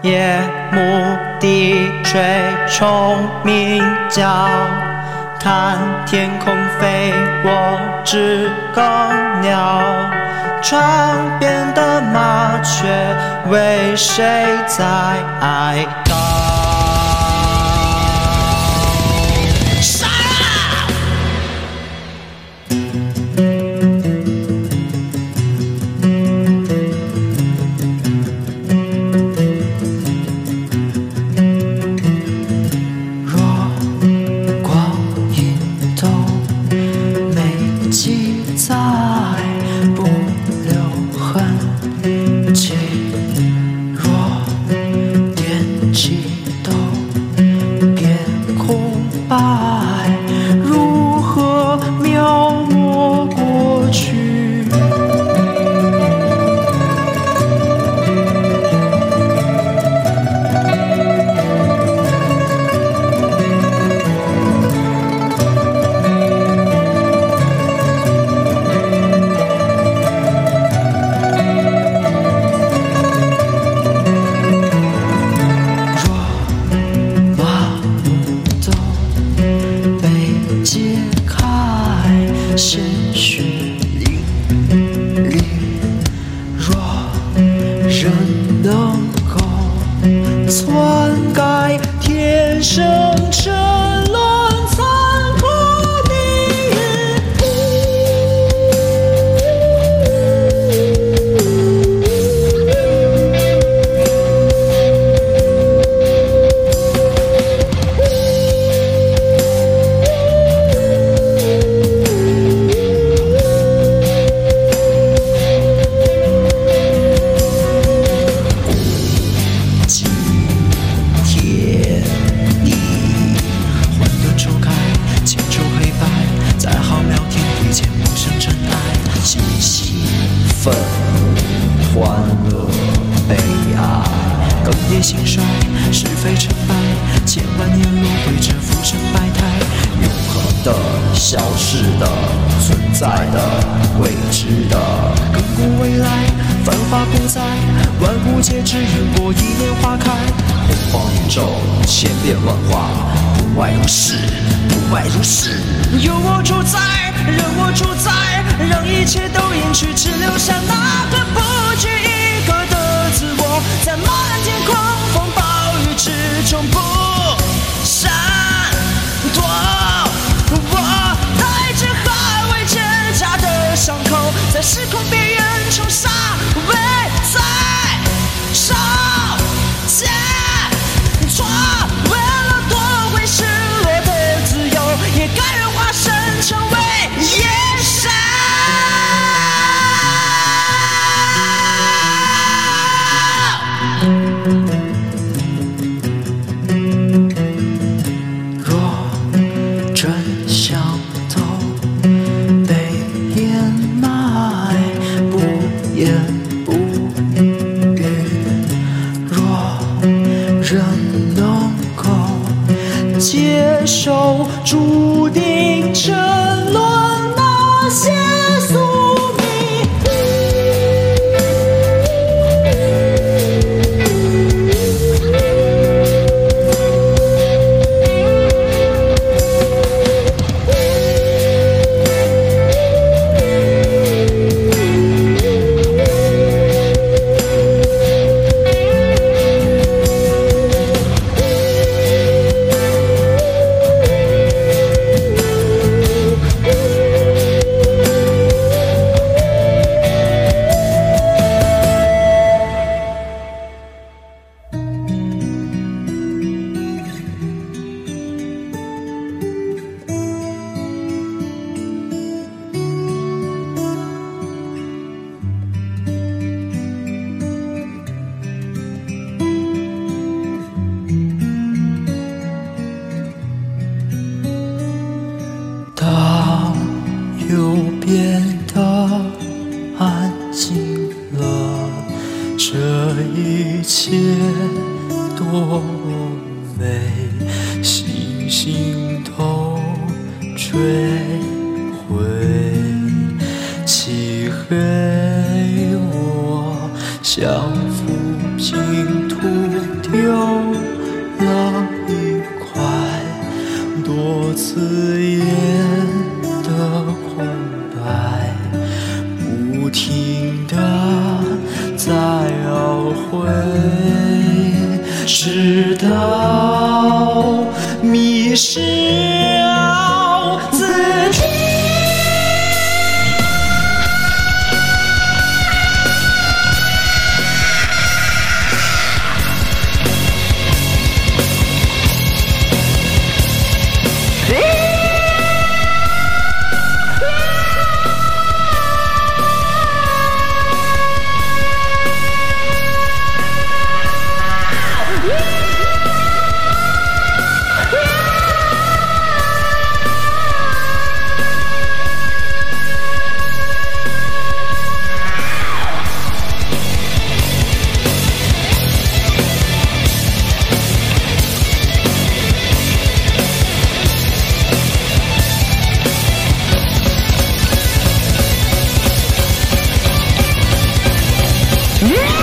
夜幕低垂，虫鸣叫，看天空飞过知更鸟，窗边的麻雀为谁在哀悼？ 如何描摹过去？鲜血淋漓，若人能够篡改天生沉沦残酷命欢乐、悲哀，更迭兴衰，是非成败，千万年轮回着浮生百态，永恒的、消失的、存在的、未知的，亘古未来，繁华不再，万物皆只因过一念花开，洪荒宇宙，千变万化，不外如是，不外如是。有我主宰，任我主宰，让一切都隐去，只留下那个不拘一格的自我，在漫天狂风暴雨之中不闪躲。我带着捍卫真假的伤口，在时空边缘冲杀，未在手间闯，为了夺回失落的自由，也甘愿化身成为野兽。真相都被掩埋，不言不语。若人能够接受注定沉沦那些宿命，又变得安静了，这一切多美，星星都坠毁，漆黑我像浮萍土地。 的笑自己。 Yeah!